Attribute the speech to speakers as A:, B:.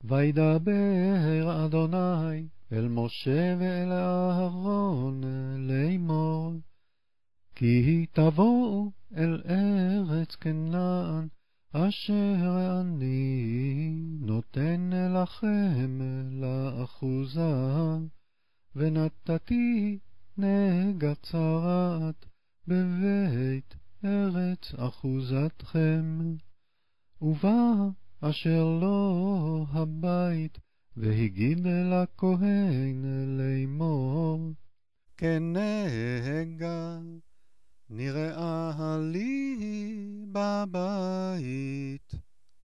A: וידבר אדוני אל משה ואל אהרון לאמור, כי תבואו אל ארץ כנען, אשר אני נותן לכם לאחוזה, ונתתי נגע צרת בבית ארץ אחוזתכם. ובא אשר לו הבית, והגיד לכהן לאמור, כנגע נראה לי בבית,